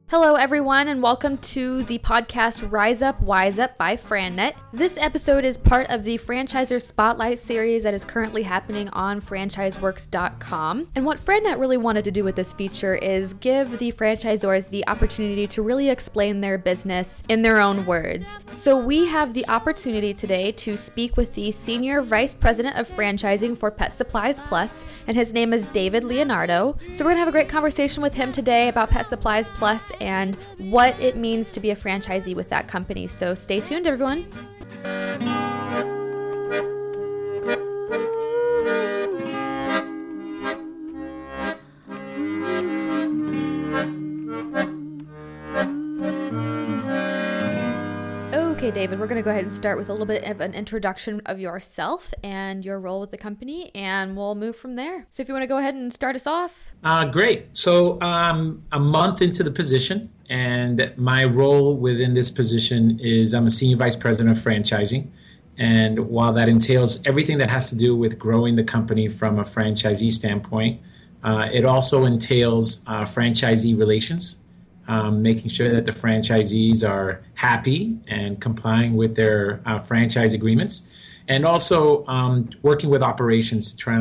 Hello, everyone, and welcome to the podcast Rise Up, Wise Up by FranNet. This episode is part of the Franchiser Spotlight series that is currently happening on FranchiseWorks.com. And what FranNet really wanted to do with this feature is give the franchisors the opportunity to really explain their business in their own words. So we have the opportunity today to speak with the Senior Vice President of Franchising for Pet Supplies Plus, and his name is David Leonardo. So we're going to have a great conversation with him today about Pet Supplies Plus and what it means to be a franchisee with that company. So stay tuned, everyone. Okay, David, we're going to go ahead and start with a little bit of an introduction of yourself and your role with the company, and we'll move from there. So if you want to go ahead and start us off. Great. So a month into the position, and my role within this position is I'm a Senior Vice President of Franchising. And while that entails everything that has to do with growing the company from a franchisee standpoint, it also entails franchisee relations. Making sure that the franchisees are happy and complying with their franchise agreements, and also working with operations, trying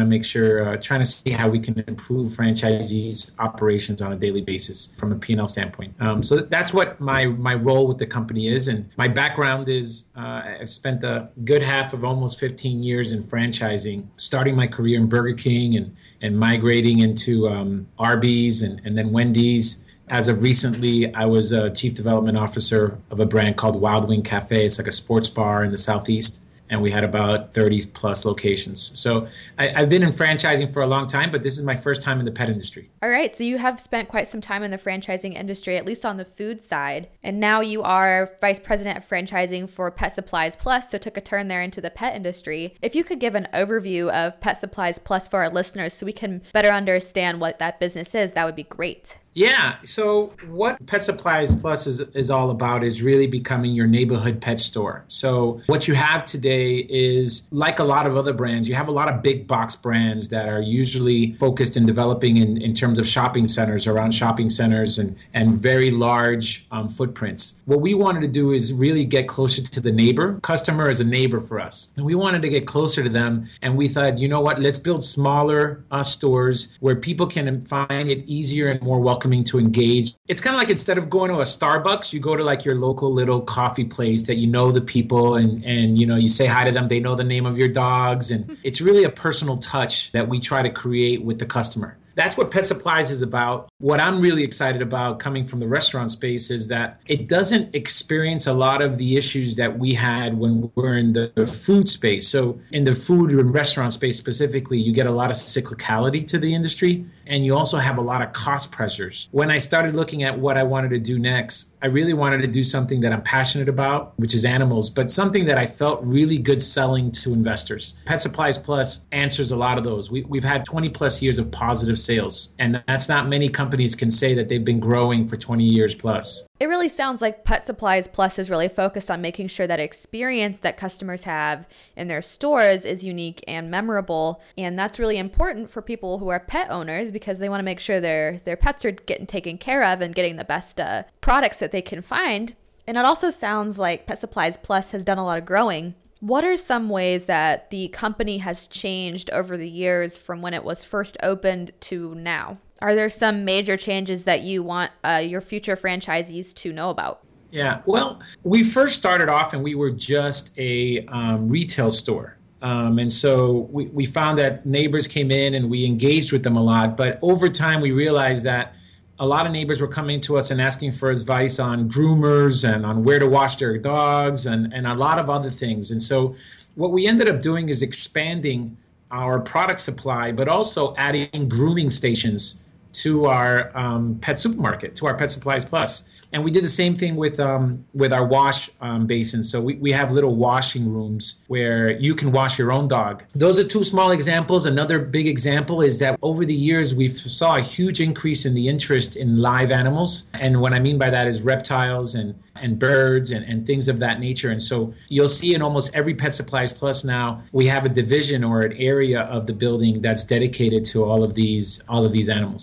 to see how we can improve franchisees' operations on a daily basis from a P&L standpoint. So that's what my role with the company is. And my background is I've spent a good half of almost 15 years in franchising, starting my career in Burger King and migrating into Arby's and then Wendy's. As of recently, I was a chief development officer of a brand called Wild Wing Cafe. It's like a sports bar in the Southeast, and we had about 30 plus locations. So I've been in franchising for a long time, but this is my first time in the pet industry. All right, so you have spent quite some time in the franchising industry, at least on the food side, and now you are Vice President of Franchising for Pet Supplies Plus, so took a turn there into the pet industry. If you could give an overview of Pet Supplies Plus for our listeners so we can better understand what that business is, that would be great. Yeah, so what Pet Supplies Plus is all about is really becoming your neighborhood pet store. So what you have today is, like a lot of other brands, you have a lot of big box brands that are usually focused in developing in terms of shopping centers, around shopping centers and very large footprints. What we wanted to do is really get closer to the neighbor. Customer is a neighbor for us. And we wanted to get closer to them. And we thought, you know what, let's build smaller stores where people can find it easier and more welcoming to engage. It's kind of like, instead of going to a Starbucks, you go to like your local little coffee place that you know the people and you know, you say hi to them, they know the name of your dogs, and it's really a personal touch that we try to create with the customer. That's what Pet Supplies is about. What I'm really excited about coming from the restaurant space is that it doesn't experience a lot of the issues that we had when we're in the food space. So in the food and restaurant space specifically, you get a lot of cyclicality to the industry, and you also have a lot of cost pressures. When I started looking at what I wanted to do next, I really wanted to do something that I'm passionate about, which is animals, but something that I felt really good selling to investors. Pet Supplies Plus answers a lot of those. We've had 20 plus years of positive sales, and that's not many companies can say that they've been growing for 20 years plus. It really sounds like Pet Supplies Plus is really focused on making sure that experience that customers have in their stores is unique and memorable. And that's really important for people who are pet owners because they want to make sure their pets are getting taken care of and getting the best products that they can find. And it also sounds like Pet Supplies Plus has done a lot of growing. What are some ways that the company has changed over the years from when it was first opened to now? Are there some major changes that you want your future franchisees to know about? Yeah, well, we first started off and we were just a retail store. And so we found that neighbors came in and we engaged with them a lot. But over time, we realized that a lot of neighbors were coming to us and asking for advice on groomers and on where to wash their dogs and a lot of other things. And so what we ended up doing is expanding our product supply, but also adding grooming stations to our pet supermarket, to our Pet Supplies Plus. And we did the same thing with our wash basins. So we have little washing rooms where you can wash your own dog. Those are two small examples. Another big example is that over the years, we saw a huge increase in the interest in live animals. And what I mean by that is reptiles and birds and things of that nature. And so you'll see in almost every Pet Supplies Plus now, we have a division or an area of the building that's dedicated to all of these animals.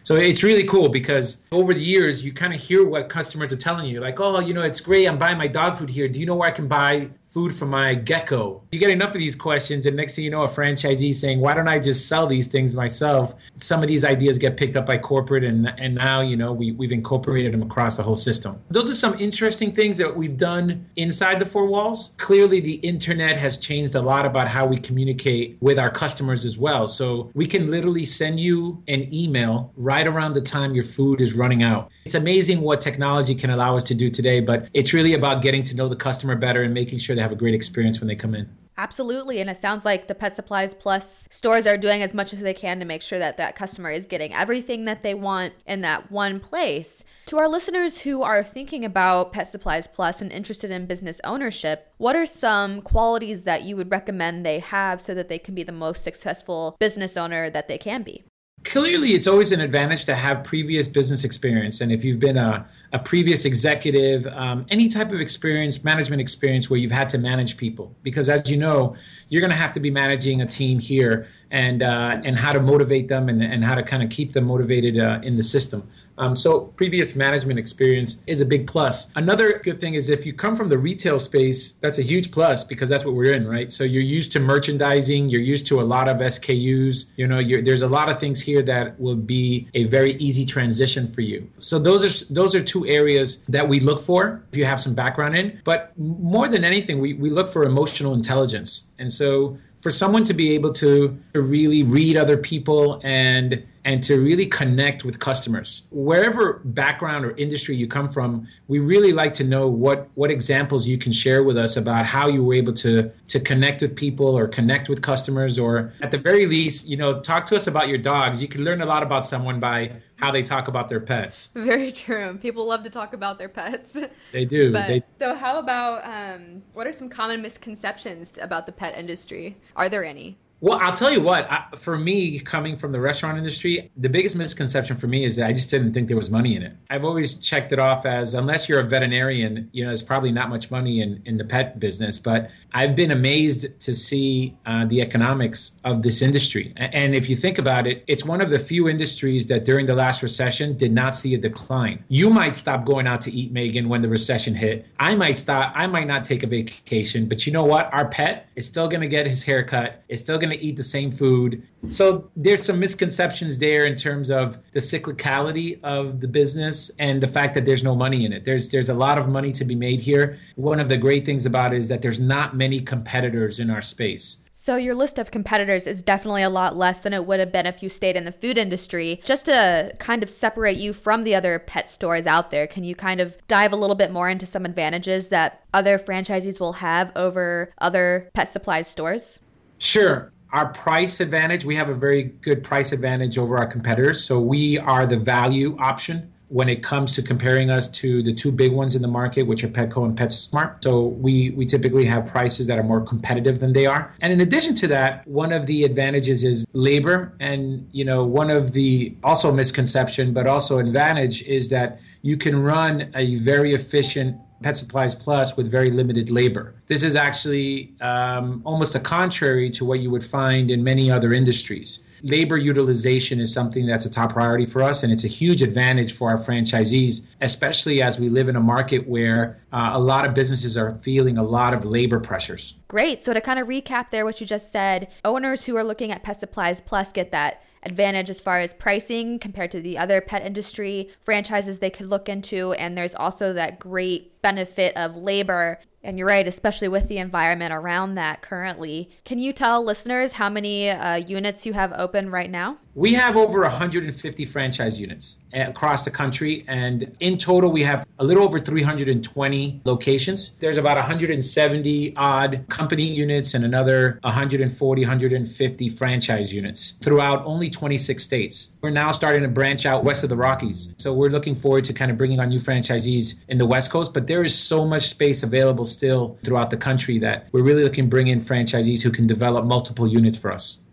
So it's really cool because over the years, you kind of hear what customers are telling you. Like, oh, it's great. I'm buying my dog food here. Do you know where I can buy food for my gecko? You get enough of these questions, and next thing you know, a franchisee saying, why don't I just sell these things myself? Some of these ideas get picked up by corporate, and now, we've incorporated them across the whole system. Those are some interesting things that we've done inside the four walls. Clearly, the internet has changed a lot about how we communicate with our customers as well. So we can literally send you an email right around the time your food is running out. It's amazing what technology can allow us to do today, but it's really about getting to know the customer better and making sure they have a great experience when they come in. Absolutely. And it sounds like the Pet Supplies Plus stores are doing as much as they can to make sure that that customer is getting everything that they want in that one place. To our listeners who are thinking about Pet Supplies Plus and interested in business ownership, what are some qualities that you would recommend they have so that they can be the most successful business owner that they can be? Clearly, it's always an advantage to have previous business experience. And if you've been a previous executive, any type of experience, management experience where you've had to manage people, because as you know, you're going to have to be managing a team here and how to motivate them and how to kind of keep them motivated in the system. So previous management experience is a big plus. Another good thing is if you come from the retail space, that's a huge plus because that's what we're in, right? So you're used to merchandising, you're used to a lot of SKUs, there's a lot of things here that will be a very easy transition for you. So those are two areas that we look for if you have some background in. But more than anything, we look for emotional intelligence. And so for someone to be able to really read other people and to really connect with customers. Wherever background or industry you come from, we really like to know what examples you can share with us about how you were able to connect with people or connect with customers, or at the very least, talk to us about your dogs. You can learn a lot about someone by how they talk about their pets. Very true. People love to talk about their pets. They do. So how about, what are some common misconceptions about the pet industry? Are there any? Well, I'll tell you what, for me, coming from the restaurant industry, the biggest misconception for me is that I just didn't think there was money in it. I've always checked it off as, unless you're a veterinarian, there's probably not much money in the pet business. But I've been amazed to see the economics of this industry. And if you think about it, it's one of the few industries that during the last recession did not see a decline. You might stop going out to eat, Megan, when the recession hit. I might not take a vacation. But you know what? Our pet is still going to get his hair cut. It's still going to eat the same food. So there's some misconceptions there in terms of the cyclicality of the business and the fact that there's no money in it. There's a lot of money to be made here. One of the great things about it is that there's not many competitors in our space. So your list of competitors is definitely a lot less than it would have been if you stayed in the food industry. Just to kind of separate you from the other pet stores out there, can you kind of dive a little bit more into some advantages that other franchisees will have over other pet supply stores? Sure. Our price advantage, we have a very good price advantage over our competitors. So we are the value option when it comes to comparing us to the two big ones in the market, which are Petco and PetSmart. So we typically have prices that are more competitive than they are. And in addition to that, one of the advantages is labor. And, one of the also misconception, but also advantage is that you can run a very efficient Pet Supplies Plus with very limited labor. This is actually almost a contrary to what you would find in many other industries. Labor utilization is something that's a top priority for us, and it's a huge advantage for our franchisees, especially as we live in a market where a lot of businesses are feeling a lot of labor pressures. Great. So to kind of recap there what you just said, owners who are looking at Pet Supplies Plus get that advantage as far as pricing compared to the other pet industry franchises they could look into. And there's also that great benefit of labor. And you're right, especially with the environment around that currently. Can you tell listeners how many units you have open right now? We have over 150 franchise units across the country. And in total, we have a little over 320 locations. There's about 170 odd company units and another 140, 150 franchise units throughout only 26 states. We're now starting to branch out west of the Rockies. So we're looking forward to kind of bringing on new franchisees in the West Coast. But there is so much space available still throughout the country that we're really looking to bring in franchisees who can develop multiple units for us.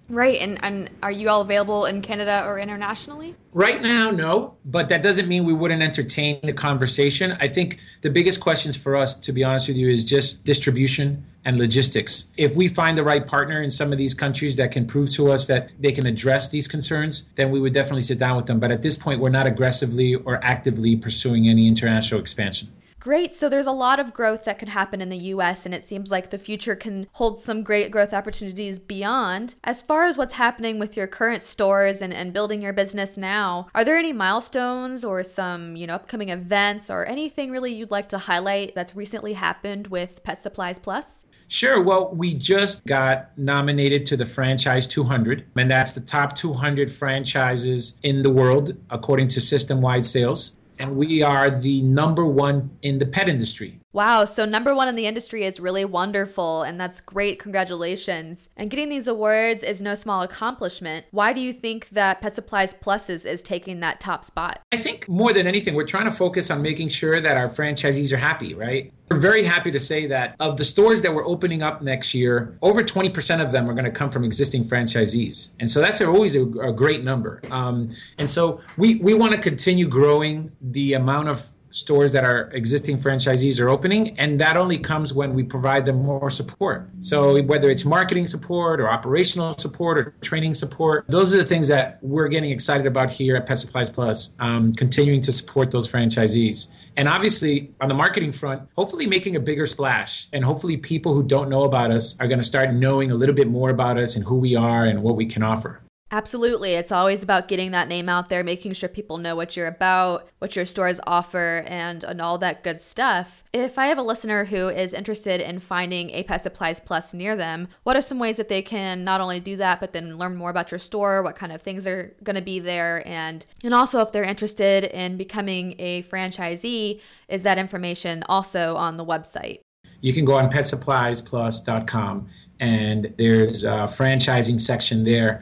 Right. And are you all available in Canada or internationally? Right now, no, but that doesn't mean we wouldn't entertain the conversation. I think the biggest questions for us, to be honest with you, is just distribution and logistics. If we find the right partner in some of these countries that can prove to us that they can address these concerns, then we would definitely sit down with them. But at this point, we're not aggressively or actively pursuing any international expansion. Great. So there's a lot of growth that could happen in the US, and it seems like the future can hold some great growth opportunities beyond. As far as what's happening with your current stores and building your business now, are there any milestones or some, upcoming events or anything really you'd like to highlight that's recently happened with Pet Supplies Plus? Sure. Well, we just got nominated to the Franchise 200, and that's the top 200 franchises in the world, according to system-wide sales. And we are the number one in the pet industry. Wow, so number one in the industry is really wonderful, and that's great. Congratulations. And getting these awards is no small accomplishment. Why do you think that Pet Supplies Plus is taking that top spot? I think more than anything, we're trying to focus on making sure that our franchisees are happy, right? We're very happy to say that of the stores that we're opening up next year, over 20% of them are going to come from existing franchisees. And so that's always a great number. And so we want to continue growing the amount of stores that our existing franchisees are opening, and that only comes when we provide them more support. So whether it's marketing support or operational support or training support, those are the things that we're getting excited about here at Pet Supplies Plus, continuing to support those franchisees. And obviously, on the marketing front, hopefully making a bigger splash, and hopefully people who don't know about us are going to start knowing a little bit more about us and who we are and what we can offer. Absolutely. It's always about getting that name out there, making sure people know what you're about, what your stores offer, and all that good stuff. If I have a listener who is interested in finding a Pet Supplies Plus near them, what are some ways that they can not only do that, but then learn more about your store, what kind of things are going to be there, and also if they're interested in becoming a franchisee, is that information also on the website? You can go on PetSuppliesPlus.com, and there's a franchising section there.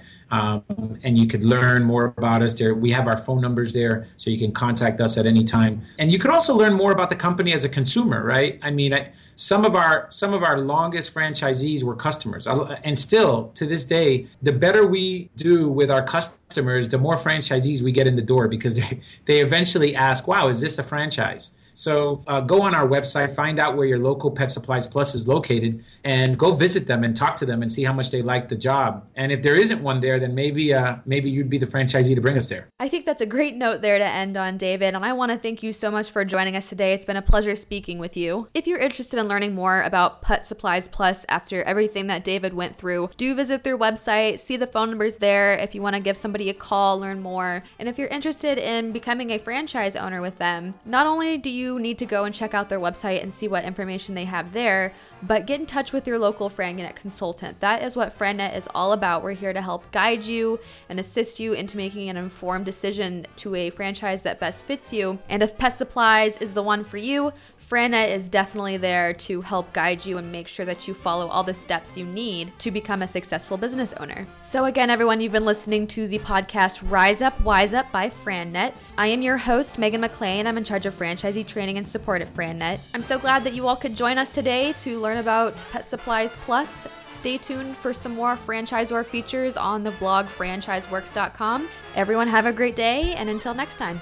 And you could learn more about us there. We have our phone numbers there, so you can contact us at any time. And you could also learn more about the company as a consumer, right? I mean, some of our longest franchisees were customers. And still, to this day, the better we do with our customers, the more franchisees we get in the door, because they eventually ask, wow, is this a franchise? So go on our website, find out where your local Pet Supplies Plus is located, and go visit them and talk to them and see how much they like the job. And if there isn't one there, then maybe you'd be the franchisee to bring us there. I think that's a great note there to end on, David. And I want to thank you so much for joining us today. It's been a pleasure speaking with you. If you're interested in learning more about Pet Supplies Plus after everything that David went through, do visit their website, see the phone numbers there if you want to give somebody a call, learn more. And if you're interested in becoming a franchise owner with them, not only do you need to go and check out their website and see what information they have there, but get in touch with your local FranNet consultant. That is what FranNet is all about. We're here to help guide you and assist you into making an informed decision to a franchise that best fits you. And if Pet Supplies is the one for you, FranNet is definitely there to help guide you and make sure that you follow all the steps you need to become a successful business owner. So again, everyone, you've been listening to the podcast Rise Up, Wise Up by FranNet. I am your host, Megan McLean. I'm in charge of franchisee training and support at FranNet. I'm so glad that you all could join us today to learn about Pet Supplies Plus. Stay tuned for some more franchisor features on the blog franchiseworks.com. Everyone have a great day, and until next time.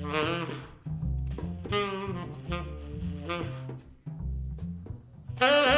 Mm-hmm.